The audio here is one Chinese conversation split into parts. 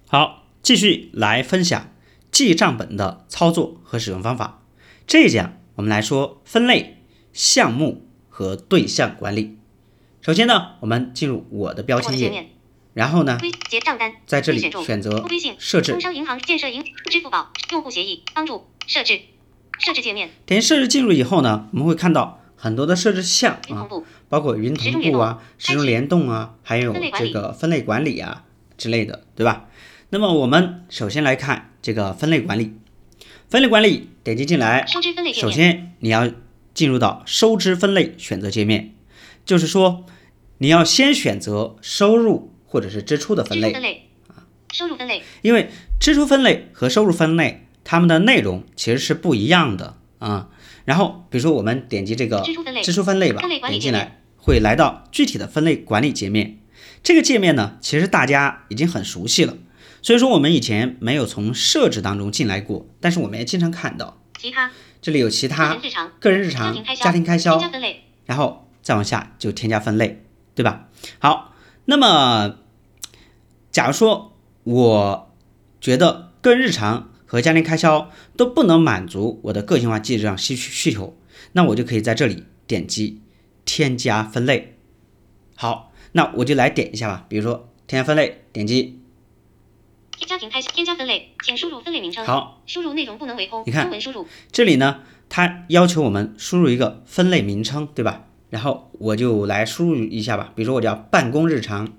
好，继续来分享记账本的操作和使用方法。这一讲我们来说分类、项目和对象管理。首先呢，我们进入我的标签页，然后呢，在这里选择设置， 工商银行、建设银、支付宝、用户协议、帮助、设置界面。 点击设置进入以后呢，我们会看到很多的设置项啊，包括云同步啊、时钟联动啊，还有这个分类管理啊之类的，对吧？那么我们首先来看这个分类管理。分类管理点击进来，首先你要进入到收支分类选择界面，就是说你要先选择收入或者是支出的分类。 收入分类， 因为支出分类和收入分类它们的内容其实是不一样的啊。然后比如说我们点击这个支出分类吧，点进来会来到具体的分类管理界面。这个界面呢，其实大家已经很熟悉了，所以说我们以前没有从设置当中进来过，但是我们也经常看到其他， 这里有其他、个人日常、家庭开销，然后再往下就添加分类，对吧？好，那么假如说我觉得个人日常和家庭开销都不能满足我的个性化记账需求，那我就可以在这里点击添加分类。好，那我就来点一下吧，比如说添加分类，点击家庭开销添加分类，请输入分类名称。 好， 输入内容不能为空。 你看中文输入， 这里呢，它要求我们输入一个分类名称，对吧？然后我就来输入一下吧，比如说我叫办公日常，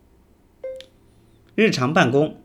日常办公，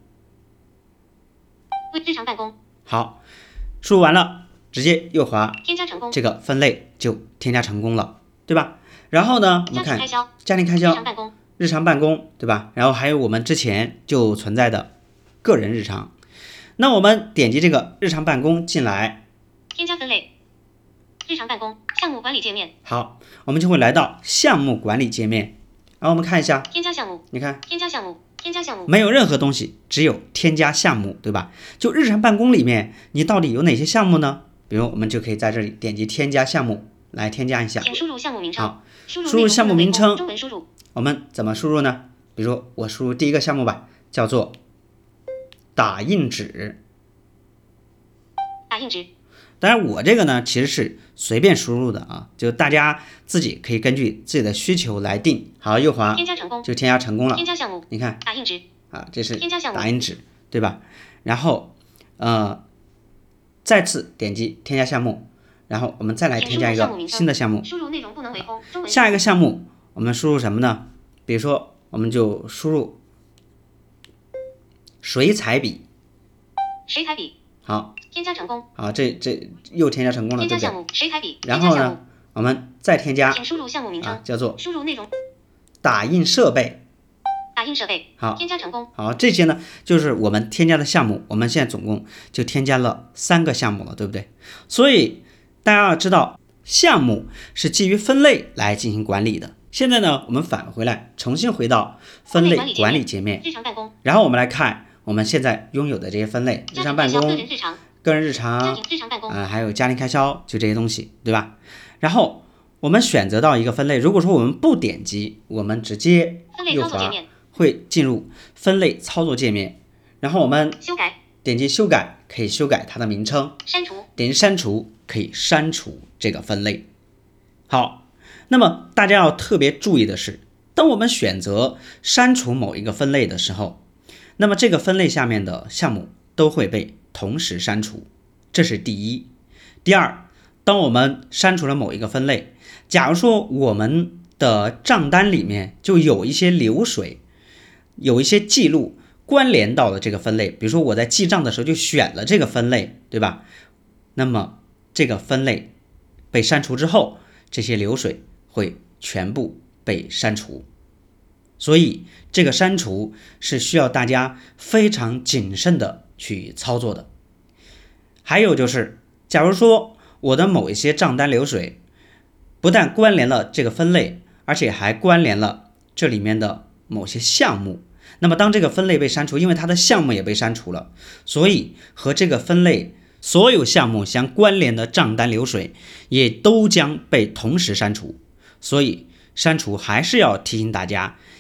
日常办公。 好，输入完了，直接右滑， 添加成功， 这个分类就添加成功了，对吧？然后呢，我们看家庭开销、日常办公，对吧？然后还有我们之前就存在的个人日常。那我们点击这个日常办公进来， 添加分类，日常办公项目管理界面。 好，我们就会来到项目管理界面。然后我们看一下， 添加项目， 你看， 添加项目，添加项目， 没有任何东西，只有添加项目，对吧？就日常办公里面，你到底有哪些项目呢？比如我们就可以在这里点击添加项目来添加一下。 请输入项目名称。 好，输入项目名称， 中文输入。 我们怎么输入呢？比如说我输入第一个项目吧，叫做打印纸。 打印纸。 当然我这个呢其实是随便输入的啊，就大家自己可以根据自己的需求来定。好，右滑， 添加成功， 就添加成功了。 添加项目， 你看打印纸啊，这是添加项目， 打印纸，对吧？然后再次点击添加项目，然后我们再来添加一个新的项目。 输入内容不能为空。 下一个项目我们输入什么呢？比如说我们就输入水彩笔。 水彩笔。 好， 添加成功。 好，这又添加成功了，对不对？ 水彩笔。 然后呢，我们再添加， 请输入项目名称， 叫做输入内容。 打印设备。 打印设备。 好， 添加成功。 好，这些呢就是我们添加的项目，我们现在总共就添加了3个项目了，对不对？所以大家要知道，项目是基于分类来进行管理的。现在呢，我们返回来，重新回到分类管理界面， 日常办公， 然后我们来看我们现在拥有的这些分类：日常办公、个人日常、还有家庭开销，就这些东西，对吧？然后我们选择到一个分类，如果说我们不点击，我们直接右滑会进入分类操作界面，然后我们点击修改，可以修改它的名称；点击删除，可以删除这个分类。好，那么大家要特别注意的是，当我们选择删除某一个分类的时候，那么这个分类下面的项目都会被同时删除，这是第一。第二，当我们删除了某一个分类，假如说我们的账单里面就有一些流水，有一些记录关联到了这个分类，比如说我在记账的时候就选了这个分类，对吧？那么这个分类被删除之后，这些流水会全部被删除。所以这个删除是需要大家非常谨慎的去操作的。还有就是，假如说我的某一些账单流水不但关联了这个分类，而且还关联了这里面的某些项目，那么当这个分类被删除，因为它的项目也被删除了，所以和这个分类所有项目相关联的账单流水也都将被同时删除。所以删除还是要提醒大家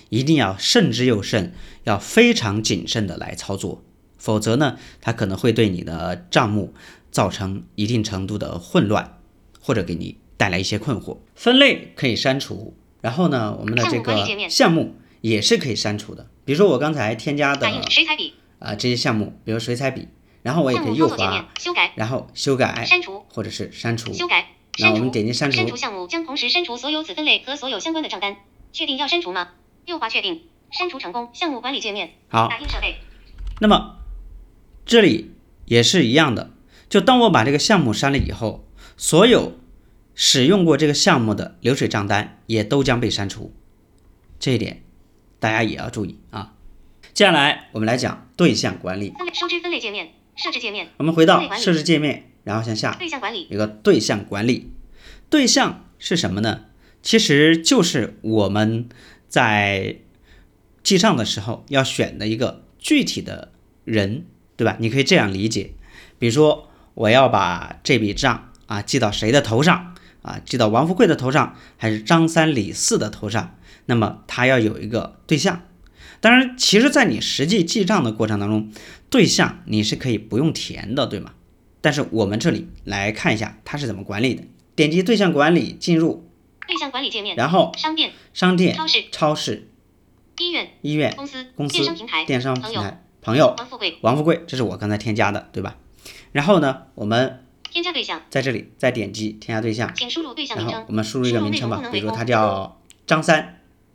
一定要慎之又慎，要非常谨慎的来操作，否则呢，它可能会对你的账目造成一定程度的混乱，或者给你带来一些困惑。分类可以删除，然后呢，我们的这个项目也是可以删除的。比如说我刚才添加的这些项目，比如水彩笔，然后我也可以右滑，然后修改、 删除或者是删除。 修改。 那我们点击删除。 删除项目将同时删除所有子分类和所有相关的账单。确定要删除吗？右滑确定。删除成功。项目管理界面。 好。 打印设备。 那么这里也是一样的，就当我把这个项目删了以后，所有使用过这个项目的流水账单也都将被删除。这一点大家也要注意啊。接下来我们来讲对象管理。 收支分类界面。设置界面。 我们回到设置界面，然后向下对象管理， 有个对象管理。对象是什么呢？其实就是我们在记账的时候要选的一个具体的人，对吧？你可以这样理解，比如说我要把这笔账记到谁的头上记到王富贵的头上，还是张三李四的头上，那么他要有一个对象。当然其实在你实际记账的过程当中，对象你是可以不用填的，对吗？但是我们这里来看一下它是怎么管理的。点击对象管理，进入对象管理界面， 然后商店、超市、医院、公司、电商平台、朋友、王富贵，这是我刚才添加的，对吧？然后呢，我们添加对象， 在这里再点击添加对象， 请输入对象名称， 然后我们输入一个名称吧，比如说它叫张三。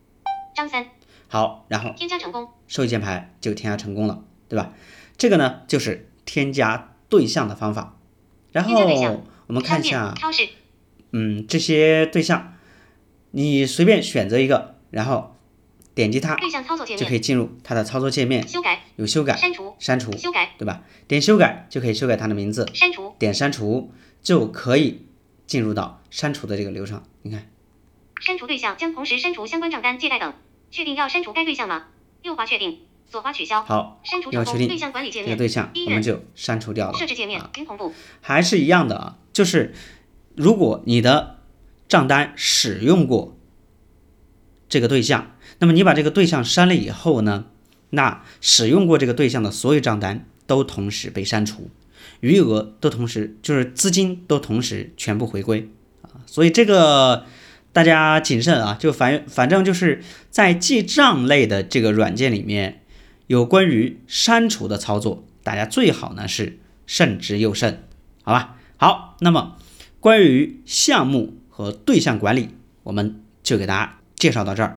好，然后添加成功， 收益键盘就添加成功了，对吧？这个呢就是添加对象的方法。然后我们看一下，这些对象，你随便选择一个，然后点击它，就可以进入它的操作界面。有修改、删除，对吧？点修改就可以修改它的名字，点删除就可以进入到删除的这个流程。你看， 删除对象将同时删除相关账单、借贷等。确定要删除该对象吗？右滑确定，左滑取消。 好， 删除成功。对象管理界面， 这个对象我们就删除掉了。 设置界面，云同步。 还是一样的就是如果你的账单使用过这个对象，那么你把这个对象删了以后呢，那使用过这个对象的所有账单都同时被删除，余额都同时，就是资金都同时全部回归所以这个大家谨慎就反正就是在记账类的这个软件里面，有关于删除的操作，大家最好呢是慎之又慎，好吧？好，那么关于项目和对象管理，我们就给大家介绍到这儿。